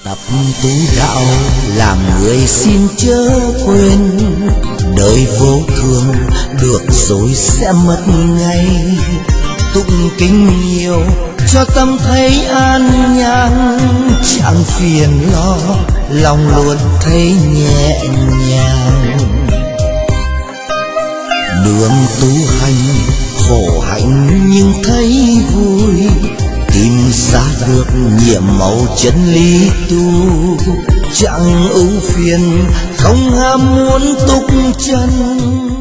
Tập tu đạo làm người xin chớ quên, đời vô thường được rồi sẽ mất ngay. Tụng kinh nhiều cho tâm thấy an nhàn, chẳng phiền lo lòng luôn thấy nhẹ nhàng. Đường tu hành khổ hạnh nhưng thấy vui, tìm ra được nhiệm màu chân lý tu. Chẳng ưu phiền không ham muốn túc chân,